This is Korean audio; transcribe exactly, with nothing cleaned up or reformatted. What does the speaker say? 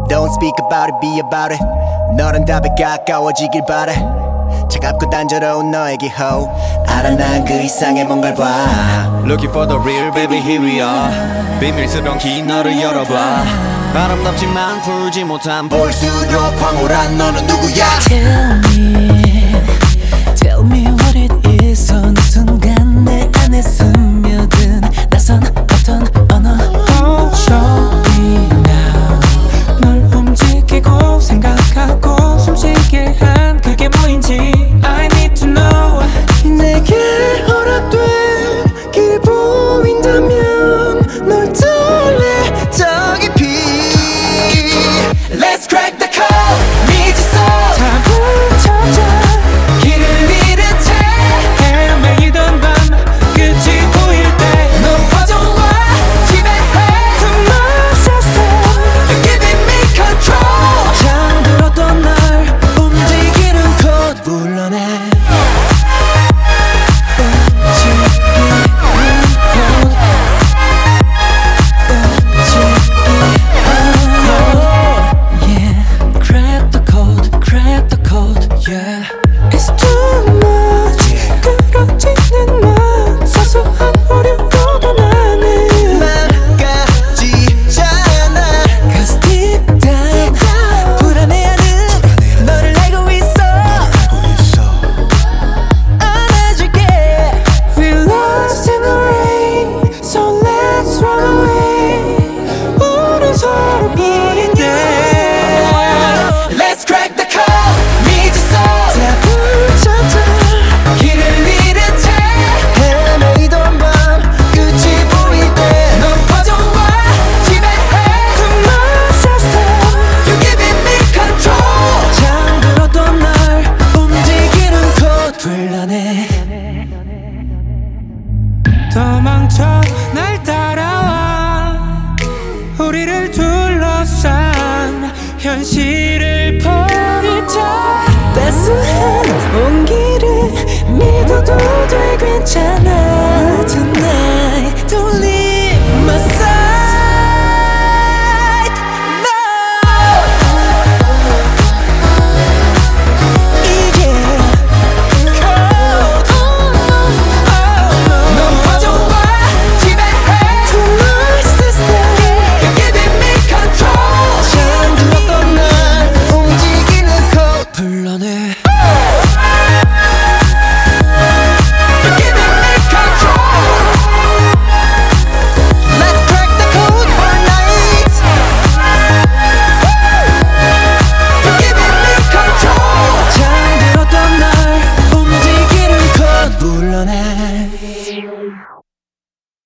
Don't speak about it, be about it. 너란 답에 가까워지길 바래. 차갑고 단조로운 너에게 ho 알아 난 그 이상의 뭔가를 봐. Looking for the real baby here we are. 비밀스러운 긴 너를 열어봐. 아름답지만 풀지 못한 볼수록 황홀한 너는 누구야. Tell me, tell me what it is. 어느 순간 내 안에 스며든 낯선 어떤 언어. Oh, show me now. 널 움직이고 생각하고 숨쉬게 한 그게 뭐인지 I need to know. 내게 허락된 길 보인다면 널 달래 더 깊이. Let's crack the code. 미쳤어 다 붙여져 길을 잃은 채 헤매이던 밤 끝이 보일 때 높아져와 지배해 To myself. You're giving me control. 잠들었던 날 움직이는 곳 불러내. It's too much. 끌어지는 맘 사소한 오류로도 나는 막아지잖아. Cause deep down 불안해하는 너를 알고 있어. 안아줄게. We lost in the rain, so let's run away. 우리 서로 부릴 때 Let's crack the code. 미쳤어 다 붙였다. 길을 잃은 채 헤매이던 밤 끝이 보일 때 높아져와 지배해 To myself. You're giving me control. 잠들었던 날 움직이는 곳 불러내. 도망쳐 날 따라와. 우리를 둘러싼 현실을 버리자. 따스한 온기를 믿어도 돼 괜찮아.